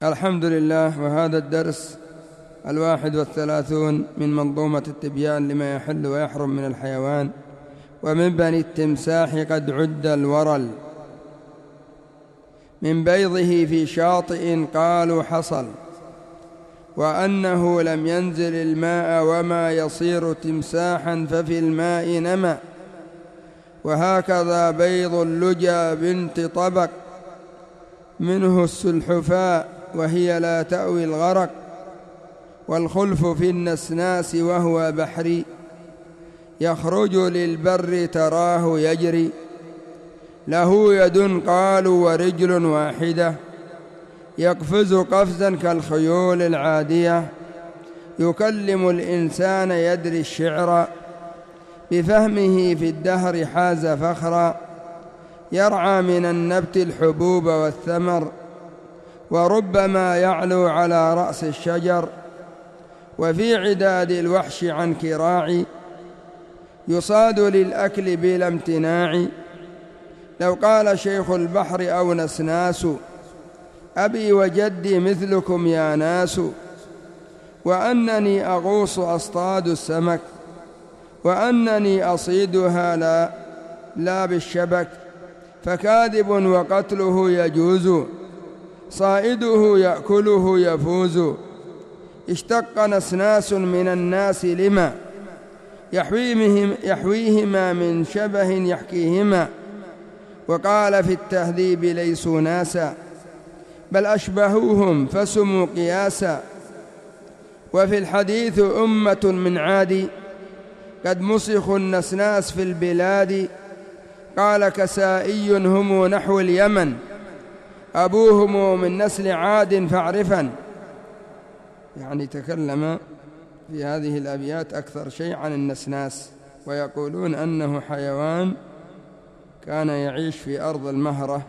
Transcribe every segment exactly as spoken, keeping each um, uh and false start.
الحمد لله. وهذا الدرس الواحد والثلاثون من منظومة التبيان لما يحل ويحرم من الحيوان. ومن بني التمساح قد عد الورل، من بيضه في شاطئ قالوا حصل، وأنه لم ينزل الماء وما يصير تمساحا ففي الماء نما. وهكذا بيض اللجى بنت طبق، منه السلحفاء وهي لا تأوي الغرق. والخلف في النسناس وهو بحري، يخرج للبر تراه يجري. له يد قالوا ورجل واحدة، يقفز قفزا كالخيول العادية. يكلم الإنسان يدري الشعر، بفهمه في الدهر حاز فخرا. يرعى من النبت الحبوب والثمر، وربما يعلو على رأس الشجر. وفي عداد الوحش عن كراع، يصاد للأكل بلا امتناع. لو قال شيخ البحر أو نسناس، أبي وجدي مثلكم يا ناس. وأنني أغوص أصطاد السمك، وأنني أصيدها لا, لا بالشبك. فكاذب وقتله يجوز، صائده يأكله يفوز. اشتق نسناس من الناس لما، يحويهما من شبه يحكيهما. وقال في التهذيب ليسوا ناسا، بل أشبهوهم فسموا قياسا. وفي الحديث أمة من عاد، قد مسخوا النسناس في البلاد. قال كسائي هم نحو اليمن، أبوهم من نسل عاد فاعرفا. يعني تكلم في هذه الأبيات أكثر شيء عن النسناس، ويقولون أنه حيوان كان يعيش في أرض المهرة،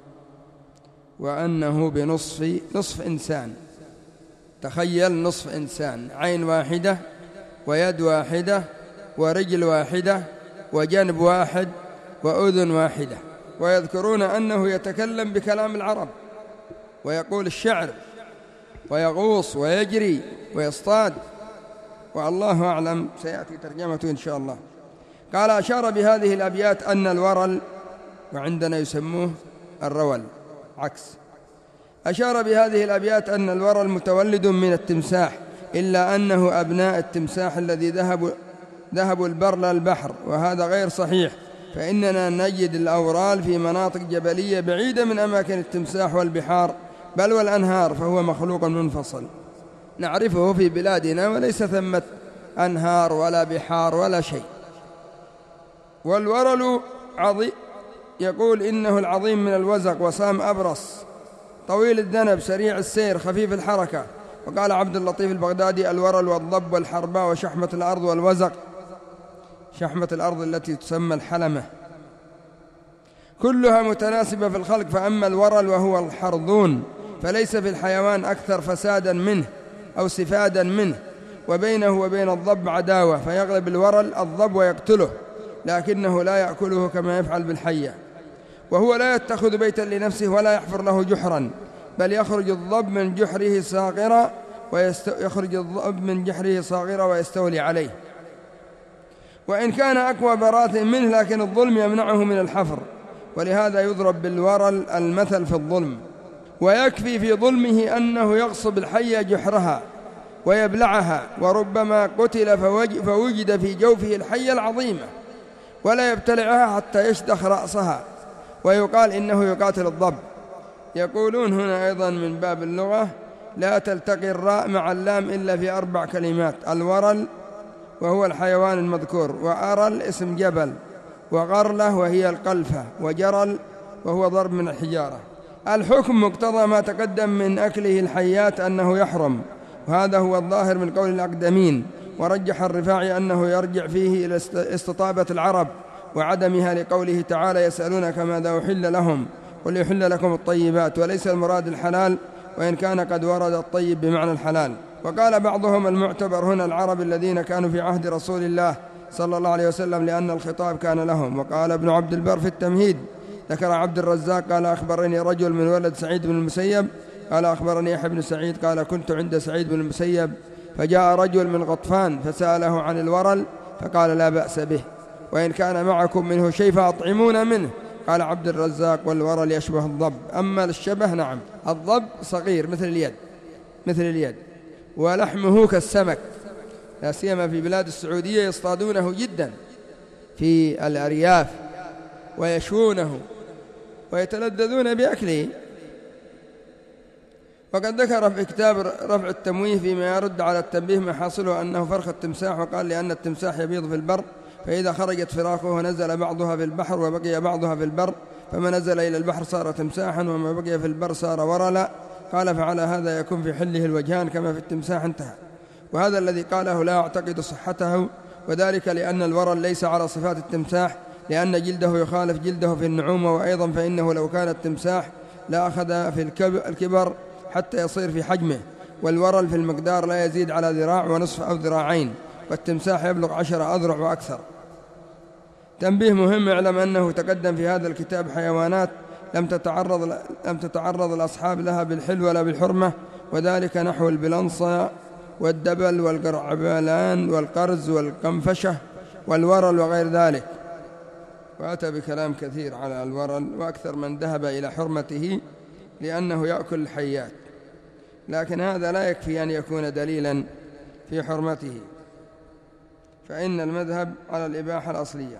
وأنه بنصف نصف إنسان. تخيل نصف إنسان، عين واحدة ويد واحدة ورجل واحدة وجنب واحد وأذن واحدة. ويذكرون أنه يتكلم بكلام العرب، ويقول الشعر، ويغوص ويجري ويصطاد. والله أعلم، سيأتي ترجمته إن شاء الله. قال أشار بهذه الأبيات أن الورل، وعندنا يسموه الرول عكس، أشار بهذه الأبيات أن الورل متولد من التمساح، إلا أنه أبناء التمساح الذي ذهبوا ذهبوا البر لا البحر، وهذا غير صحيح. فإننا نجد الأورال في مناطق جبلية بعيدة من أماكن التمساح والبحار بل والأنهار، فهو مخلوق منفصل نعرفه في بلادنا، وليس ثمة أنهار ولا بحار ولا شيء. والورل عظيم، يقول إنه العظيم من الوزق، وسام أبرص، طويل الذنب، سريع السير، خفيف الحركة. وقال عبد اللطيف البغدادي: الورل والضب والحرباء وشحمة الأرض والوزق، شحمة الأرض التي تسمى الحلمة، كلها متناسبة في الخلق. فأما الورل وهو الحرذون فليس في الحيوان أكثر فسادا منه أو سفادا منه، وبينه وبين الضب عداوة، فيغلب الورل الضب ويقتله، لكنه لا يأكله كما يفعل بالحية. وهو لا يتخذ بيتا لنفسه ولا يحفر له جحرا، بل يخرج الضب من جحره صاغرا ويست... يخرج الضب من جحره صاغرا ويستولي عليه، وإن كان أقوى براث منه، لكن الظلم يمنعه من الحفر، ولهذا يضرب بالورل المثل في الظلم. ويكفي في ظلمه أنه يغصب الحية جحرها ويبلعها، وربما قتل فوجد في جوفه الحية العظيمة ولا يبتلعها حتى يشدخ رأسها، ويقال إنه يقاتل الضب. يقولون هنا أيضا من باب اللغة: لا تلتقي الراء مع اللام إلا في أربع كلمات: الورل وهو الحيوان المذكور، وأرل اسم جبل، وغرلة وهي القلفة، وجرل وهو ضرب من الحجارة. الحكم مقتضى ما تقدم من أكله الحيات أنه يحرم، وهذا هو الظاهر من قول الأقدمين. ورجح الرفاعي أنه يرجع فيه إلى استطابة العرب وعدمها، لقوله تعالى: يسألونك ماذا أحل لهم قل يحل لكم الطيبات، وليس المراد الحلال، وإن كان قد ورد الطيب بمعنى الحلال. وقال بعضهم: المعتبر هنا العرب الذين كانوا في عهد رسول الله صلى الله عليه وسلم، لأن الخطاب كان لهم. وقال ابن عبد البر في التمهيد: ذكر عبد الرزاق قال: أخبرني رجل من ولد سعيد بن المسيب قال أخبرني يحيى بن سعيد قال كنت عند سعيد بن المسيب فجاء رجل من غطفان فسأله عن الورل فقال لا بأس به وإن كان معكم منه شيء فأطعمون منه. قال عبد الرزاق والورل يشبه الضب. أما الشبه نعم، الضب صغير مثل اليد مثل اليد ولحمه كالسمك، لا سيما في بلاد السعودية يصطادونه جدا في الأرياف ويشوونه ويتلذذون بأكله. وقد ذكر في كتاب رفع التمويه فيما يرد على التنبيه محاصله أنه فرخ التمساح، وقال لأن التمساح يبيض في البر، فإذا خرجت فراخه ونزل بعضها في البحر وبقي بعضها في البر، فما نزل إلى البحر صار تمساحا وما بقي في البر صار ورلا. قال فعلى هذا يكون في حله الوجهان كما في التمساح. انتهى. وهذا الذي قاله لا أعتقد صحته، وذلك لأن الورل ليس على صفات التمساح، لأن جلده يخالف جلده في النعومة، وأيضا فإنه لو كان التمساح لا أخذ في الكبر حتى يصير في حجمه، والورل في المقدار لا يزيد على ذراع ونصف أو ذراعين، والتمساح يبلغ عشر أذرع وأكثر. تنبيه مهم: اعلم أنه تقدم في هذا الكتاب حيوانات لم تتعرض, لم تتعرض الأصحاب لها بالحل ولا بالحرمة، وذلك نحو البلنصة والدبل والقرعبلان والقرز والقنفشة والورل وغير ذلك. وأتى بكلام كثير على الورل، وأكثر من ذهب إلى حرمته لأنه يأكل الحيات، لكن هذا لا يكفي أن يكون دليلا في حرمته، فإن المذهب على الإباحة الأصلية.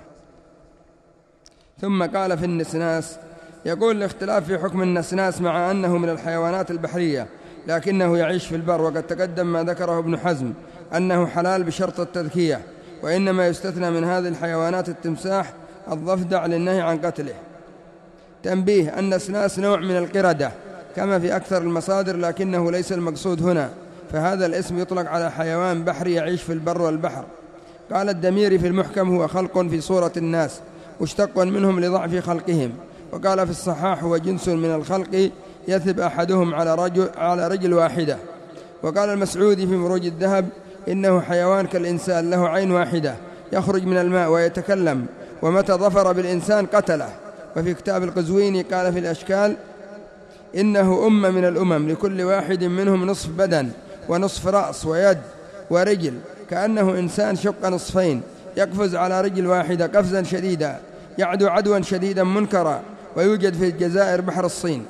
ثم قال في النسناس: يقول الاختلاف في حكم النسناس مع أنه من الحيوانات البحرية لكنه يعيش في البر، وقد تقدم ما ذكره ابن حزم أنه حلال بشرط التذكية، وإنما يستثنى من هذه الحيوانات التمساح الضفدع للنهي عن قتله. تنبيه: النسناس نوع من القردة كما في أكثر المصادر، لكنه ليس المقصود هنا، فهذا الاسم يطلق على حيوان بحري يعيش في البر والبحر. قال الدميري في المحكم: هو خلق في صورة الناس مشتق منهم لضعف خلقهم. وقال في الصحاح: هو جنس من الخلق يثب أحدهم على رجل, على رجل واحدة. وقال المسعودي في مروج الذهب: إنه حيوان كالإنسان له عين واحدة يخرج من الماء ويتكلم، ومتى ظفر بالإنسان قتله. وفي كتاب القزويني قال في الأشكال: إنه أمة من الأمم لكل واحد منهم نصف بدن ونصف رأس ويد ورجل، كأنه إنسان شق نصفين يقفز على رجل واحدة قفزا شديدا، يعدو عدوا شديدا منكرا، ويوجد في الجزائر بحر الصين.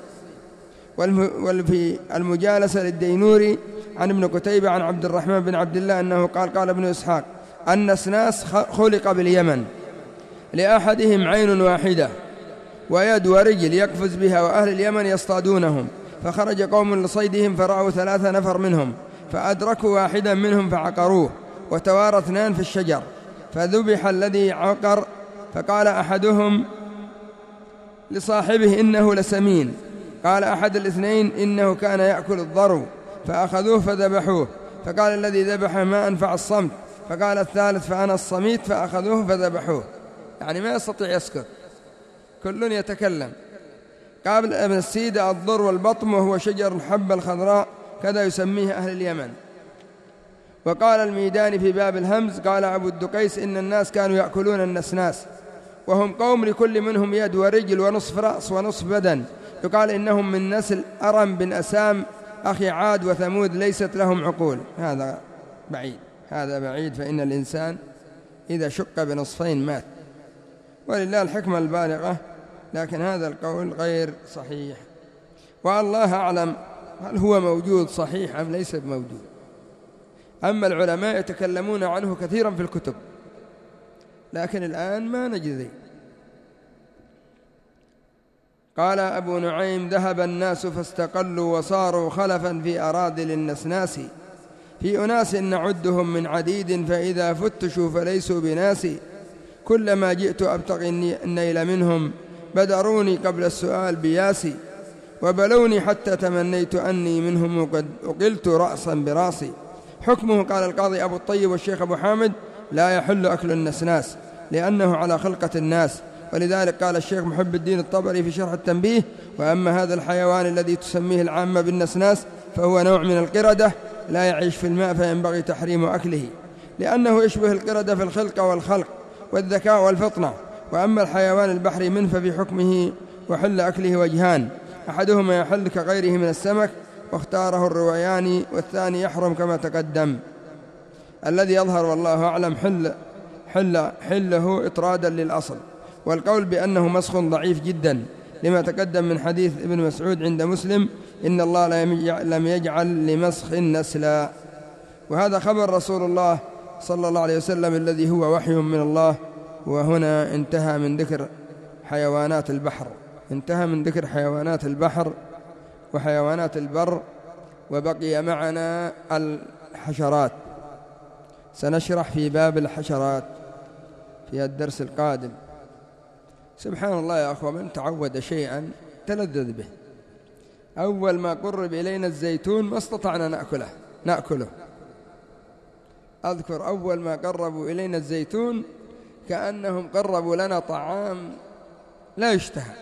وفي المجالسة للدينوري عن ابن قتيبة عن عبد الرحمن بن عبد الله أنه قال: قال ابن إسحاق: النسناس خلق باليمن، لأحدهم عين واحدة ويد ورجل يقفز بها، وأهل اليمن يصطادونهم، فخرج قوم لصيدهم فرأوا ثلاثة نفر منهم، فأدركوا واحدا منهم فعقروه، وتوارى اثنان في الشجر، فذبح الذي عقر، فقال أحدهم لصاحبه: إنه لسمين. قال أحد الاثنين: إنه كان يأكل الضرو، فأخذوه فذبحوه. فقال الذي ذبحه: ما أنفع الصمت. فقال الثالث: فأنا الصميت، فأخذوه فذبحوه. يعني ما يستطيع يسكت، كل يتكلم. قال ابن السيدة: الضر والبطم، وهو شجر الحبة الخضراء، كذا يسميه أهل اليمن. وقال الميداني في باب الهمز: قال أبو الدقيس: إن الناس كانوا يأكلون النسناس، وهم قوم لكل منهم يد ورجل ونصف رأس ونصف بدن، يقال إنهم من نسل أرم بن أسام أخي عاد وثمود، ليست لهم عقول. هذا بعيد، هذا بعيد، فإن الإنسان إذا شق بنصفين مات، ولله الحكمة البالغة، لكن هذا القول غير صحيح. والله أعلم هل هو موجود صحيح أم ليس موجود. أما العلماء يتكلمون عنه كثيرا في الكتب، لكن الآن ما نجد. قال أبو نعيم: ذهب الناس فاستقلوا وصاروا خلفا في أراذل النسناس، في أناس نعدهم من عديد، فإذا فتشوا فليسوا بناس، كلما جئت أبتغي النيل منهم بدروني قبل السؤال بياسي، وبلوني حتى تمنيت أني منهم قد أقلت رأسا براسي. حكمه: قال القاضي أبو الطيب والشيخ أبو حامد: لا يحل أكل النسناس لأنه على خلقة الناس، ولذلك قال الشيخ محب الدين الطبري في شرح التنبيه: وأما هذا الحيوان الذي تسميه العامة بالنسناس فهو نوع من القردة لا يعيش في الماء، فينبغي تحريم أكله، لأنه يشبه القردة في الخلق والخلق والذكاء والفطنة. وأما الحيوان البحري منه ففي حكمه وحل أكله وجهان: أحدهما يحل كغيره من السمك، واختاره الروياني، والثاني يحرم كما تقدم. الذي يظهر والله أعلم حل حل حله إطرادا للأصل، والقول بأنه مسخ ضعيف جدا لما تقدم من حديث ابن مسعود عند مسلم: إن الله لم يجعل لمسخ نسلا. وهذا خبر رسول الله صلى الله عليه وسلم الذي هو وحي من الله. وهنا انتهى من ذكر حيوانات البحر، انتهى من ذكر حيوانات البحر وحيوانات البر، وبقي معنا الحشرات. سنشرح في باب الحشرات في الدرس القادم. سبحان الله يا أخوة، من تعود شيئا تلذذ به. أول ما قرب إلينا الزيتون ما استطعنا نأكله نأكله أذكر أول ما قربوا إلينا الزيتون كأنهم قربوا لنا طعام لا يشتهى،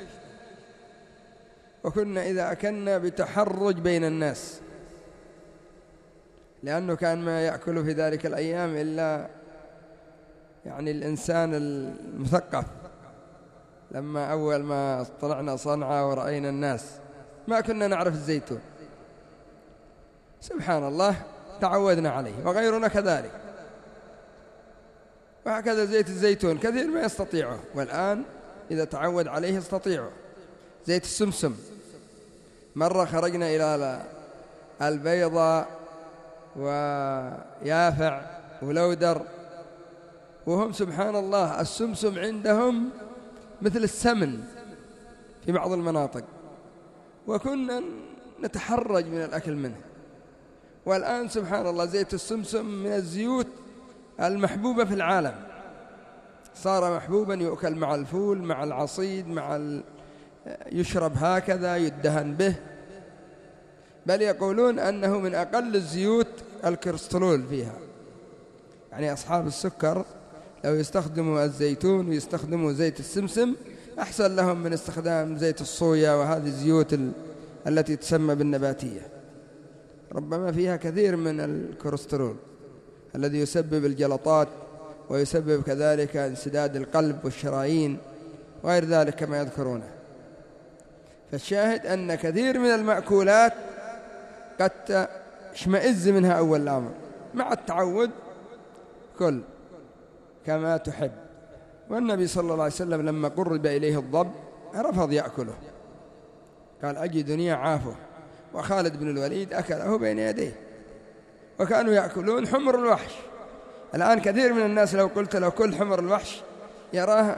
وكنا إذا أكلنا بتحرج بين الناس، لأنه كان ما يأكل في ذلك الأيام إلا يعني الإنسان المثقف. لما أول ما طلعنا صنعاء ورأينا الناس ما كنا نعرف الزيتون، سبحان الله تعودنا عليه، وغيرنا كذلك. وهكذا زيت الزيتون كثير ما يستطيعه، والآن إذا تعود عليه يستطيعه. زيت السمسم، مرة خرجنا إلى البيضاء ويافع ولودر، وهم سبحان الله السمسم عندهم مثل السمن في بعض المناطق، وكنا نتحرج من الأكل منه. والآن سبحان الله زيت السمسم من الزيوت المحبوبة في العالم، صار محبوبا، يؤكل مع الفول مع العصيد مع ال... يشرب هكذا، يدهن به، بل يقولون أنه من أقل الزيوت الكوليسترول فيها. يعني أصحاب السكر لو يستخدموا الزيتون ويستخدموا زيت السمسم أحسن لهم من استخدام زيت الصويا وهذه الزيوت ال... التي تسمى بالنباتية، ربما فيها كثير من الكوليسترول الذي يسبب الجلطات ويسبب كذلك انسداد القلب والشرايين وغير ذلك كما يذكرونه. فالشاهد أن كثير من المأكولات قد تشمئز منها أول الأمر، مع التعود كل كما تحب. والنبي صلى الله عليه وسلم لما قرب إليه الضب رفض يأكله، قال: أجدني عافه. وخالد بن الوليد أكله بين يديه، وكانوا يأكلون حمر الوحش. الآن كثير من الناس لو قلت له كل حمر الوحش يراه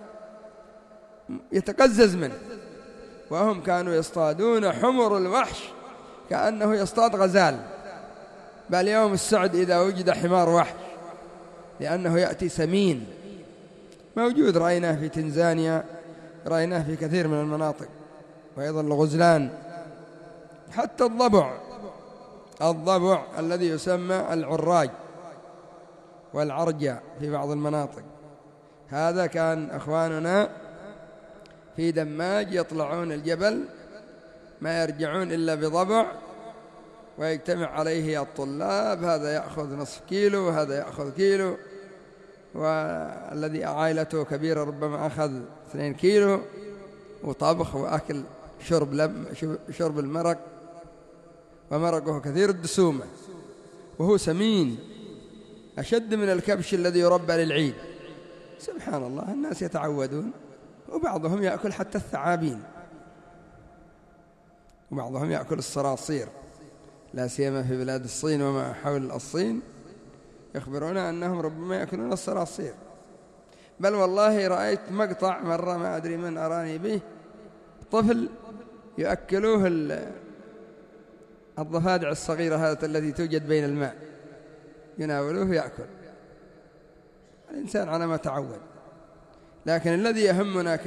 يتقزز منه، وهم كانوا يصطادون حمر الوحش كأنه يصطاد غزال. بل يوم السعد إذا وجد حمار وحش، لأنه يأتي سمين، موجود، رأيناه في تنزانيا، رأيناه في كثير من المناطق، وأيضا الغزلان، حتى الضبع الضبع الذي يسمى العراج والعرجة في بعض المناطق. هذا كان أخواننا في دماج يطلعون الجبل ما يرجعون إلا بضبع، ويجتمع عليه الطلاب، هذا يأخذ نصف كيلو وهذا يأخذ كيلو، والذي عائلته كبيرة ربما أخذ اثنين كيلو، وطبخ وأكل شرب لم شرب المرق، ومرقه كثير الدسومة، وهو سمين أشد من الكبش الذي يربى للعيد. سبحان الله، الناس يتعودون، وبعضهم يأكل حتى الثعابين، وبعضهم يأكل الصراصير، لا سيما في بلاد الصين وما حول الصين، يخبرون أنهم ربما يأكلون الصراصير. بل والله رأيت مقطع مرة ما أدري من أراني به، طفل يؤكلوه الضفادع الصغيرة هذه التي توجد بين الماء، يناولوه يأكل. الإنسان على ما تعود. لكن الذي يهمنا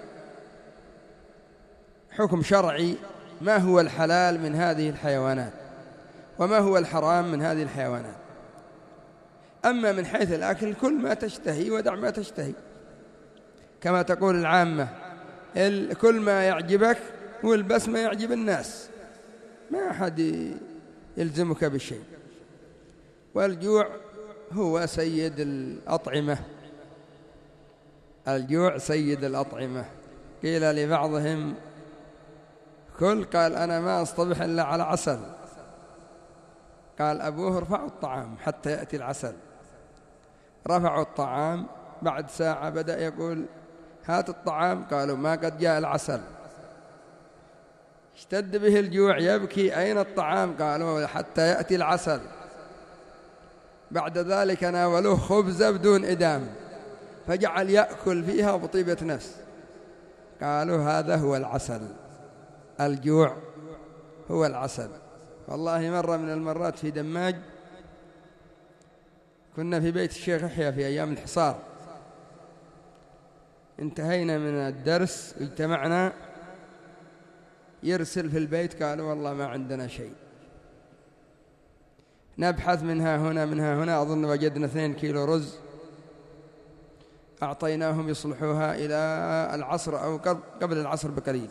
كحكم شرعي ما هو الحلال من هذه الحيوانات وما هو الحرام من هذه الحيوانات. أما من حيث الأكل كل ما تشتهي ودع ما تشتهي، كما تقول العامة، كل ما يعجبك والبس ما يعجب الناس، ما أحد يلزمك بالشيء. والجوع هو سيد الأطعمة، الجوع سيد الأطعمة. قيل لبعضهم: كل. قال أنا ما أصطبح إلا على عسل. قال أبوه ارفعوا الطعام حتى يأتي العسل. رفعوا الطعام، بعد ساعة بدأ يقول هات الطعام، قالوا ما قد جاء العسل. اشتد به الجوع يبكي أين الطعام، قالوا حتى يأتي العسل. بعد ذلك ناولوه خبزة بدون إدام فجعل يأكل فيها بطيبة نفس. قالوا هذا هو العسل، الجوع هو العسل. والله مرة من المرات في دماج كنا في بيت الشيخ يحيى في أيام الحصار، انتهينا من الدرس واجتمعنا، يرسل في البيت قالوا والله ما عندنا شيء، نبحث منها هنا منها هنا، أظن وجدنا اثنين كيلو رز أعطيناهم يصلحوها إلى العصر أو قبل العصر بقليل.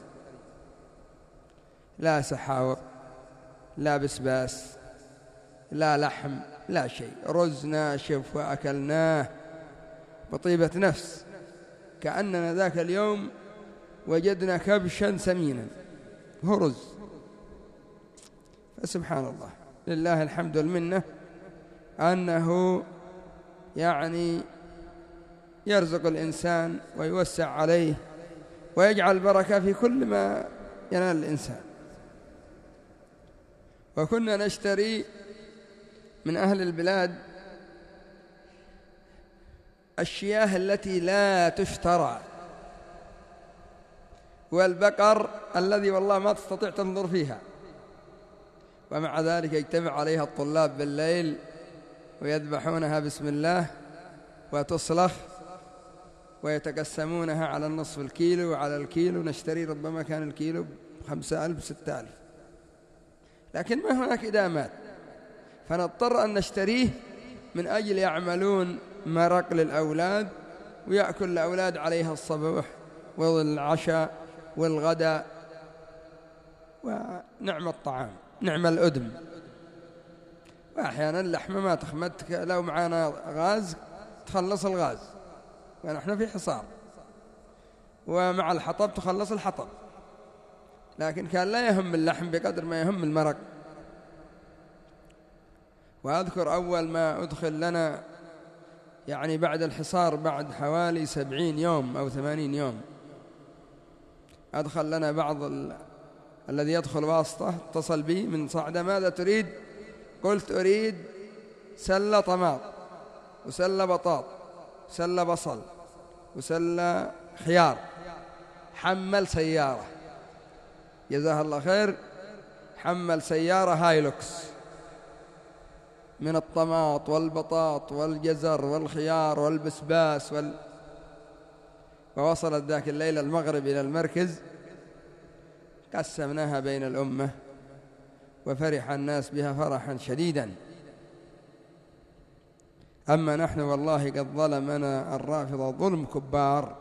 لا سحاوق، لا بسباس، لا لحم، لا شيء، رز ناشف وأكلناه بطيبة نفس، كأننا ذاك اليوم وجدنا كبشا سمينا، هو رز. فسبحان الله، لله الحمد والمنة أنه يعني يرزق الإنسان ويوسع عليه ويجعل بركة في كل ما ينال الإنسان. وكنا نشتري من أهل البلاد الشياه التي لا تشترى، والبقر الذي والله ما تستطيع تنظر فيها، ومع ذلك يجتمع عليها الطلاب بالليل ويذبحونها بسم الله وتصلخ ويتقسمونها على النصف الكيلو وعلى الكيلو، نشتري ربما كان الكيلو خمسة ألف ستة ألف، لكن ما هناك إدامات، فنضطر أن نشتريه من أجل يعملون مرق للأولاد ويأكل الأولاد عليها الصبح والعشاء والغداء، ونعم الطعام نعم الأدم. وأحيانا اللحمة ما تخمدك، لو معنا غاز تخلص الغاز ونحن في حصار، ومع الحطب تخلص الحطب، لكن كان لا يهم اللحم بقدر ما يهم المرق. وأذكر أول ما أدخل لنا يعني بعد الحصار بعد حوالي سبعين يوم أو ثمانين يوم، أدخل لنا بعض ال... الذي يدخل واسطة اتصل بي من صعدة، ماذا تريد؟ قلت أريد سلة طماط وسلة بطاط وسلة بصل وسلة خيار. حمل سيارة، جزاه الله خير، حمل سيارة هايلوكس من الطماط والبطاط والجزر والخيار والبسباس وال... ووصلت ذاك الليلة المغرب إلى المركز، قسمناها بين الأمة وفرح الناس بها فرحا شديدا. أما نحن والله قد ظلمنا الرافضة ظلم كبار،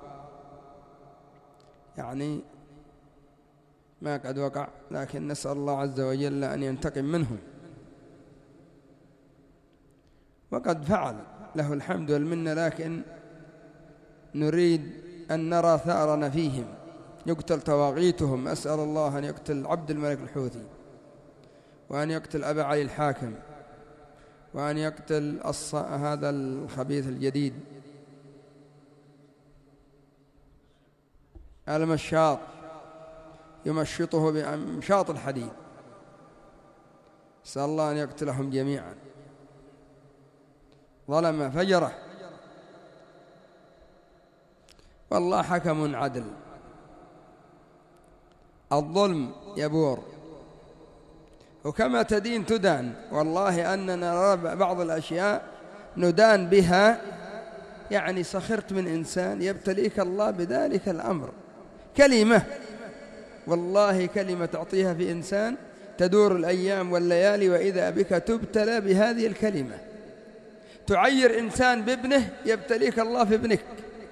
يعني ما قد وقع، لكن نسأل الله عز وجل أن ينتقم منهم، وقد فعل له الحمد والمنة، لكن نريد أن نرى ثأرنا فيهم، يقتل طواغيتهم. أسأل الله أن يقتل عبد الملك الحوثي، وأن يقتل أبا علي الحاكم، وأن يقتل الص... هذا الخبيث الجديد المشاط، يمشطه بمشاط الحديد. أسأل الله أن يقتلهم جميعا، ظلم فجره، والله حكم عدل. الظلم يبور، وكما تدين تدان. والله أننا نرى بعض الأشياء ندان بها، يعني سخرت من إنسان يبتليك الله بذلك الأمر، كلمة والله كلمة تعطيها في إنسان تدور الأيام والليالي، وإذا بك تبتلى بهذه الكلمة. تعير إنسان بابنه يبتليك الله في ابنك،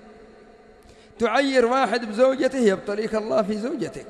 تعير واحد بزوجته يبتليك الله في زوجتك،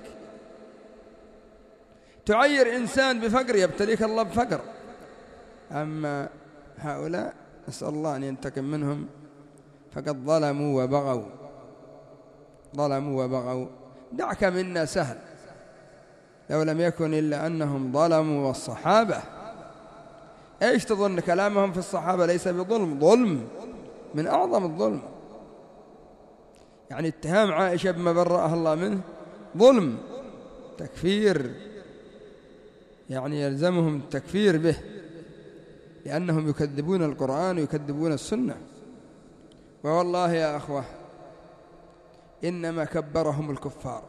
تعير إنسان بفقر يبتليك الله بفقر. أما هؤلاء نسأل الله أن ينتقم منهم، فقد ظلموا وبغوا، ظلموا وبغوا. دعك منا سهل، لو لم يكن إلا أنهم ظلموا والصحابة. إيش تظن كلامهم في الصحابة ليس بظلم؟ ظلم من أعظم الظلم. يعني اتهام عائشة بما برأها الله منه ظلم، تكفير، يعني يلزمهم التكفير به، لأنهم يكذبون القرآن ويكذبون السنة. ووالله يا أخوة إنما كبرهم الكفار،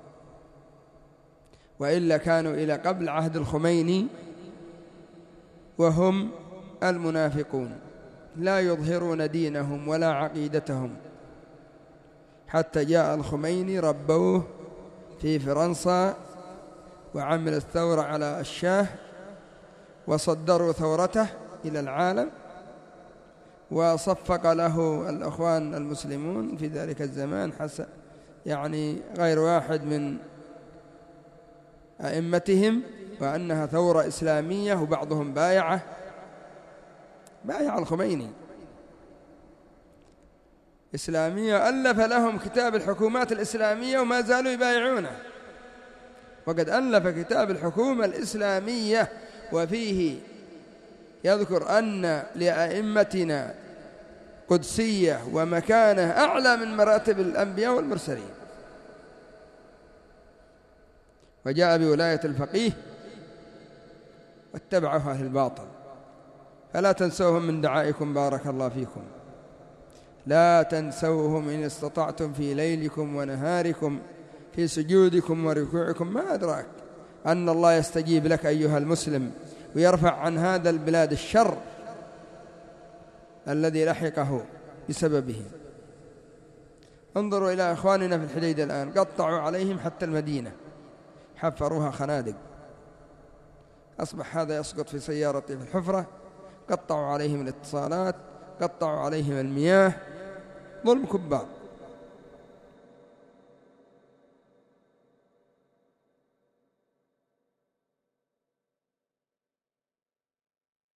وإلا كانوا إلى قبل عهد الخميني وهم المنافقون لا يظهرون دينهم ولا عقيدتهم، حتى جاء الخميني ربوه في فرنسا وعمل الثورة على الشاه وصدروا ثورته إلى العالم، وصفق له الأخوان المسلمون في ذلك الزمان حسن يعني غير واحد من أئمتهم، وأنها ثورة إسلامية، وبعضهم بايعه بايع الخميني إسلامية، ألف لهم كتاب الحكومات الإسلامية وما زالوا يبايعونه. وقد ألف كتاب الحكومة الإسلامية وفيه يذكر أن لأئمتنا قدسية ومكانة أعلى من مراتب الأنبياء والمرسلين، وجاء بولاية الفقيه واتبعه أهل الباطل. فلا تنسوهم من دعائكم بارك الله فيكم، لا تنسوهم إن استطعتم في ليلكم ونهاركم في سجودكم وركوعكم. ما أدراك أن الله يستجيب لك أيها المسلم ويرفع عن هذا البلاد الشر الذي لحقه بسببه. انظروا إلى إخواننا في الحديدة الآن، قطعوا عليهم حتى المدينة، حفروها خنادق، أصبح هذا يسقط في سيارته في الحفرة، قطعوا عليهم الاتصالات، قطعوا عليهم المياه، ظلم كبار.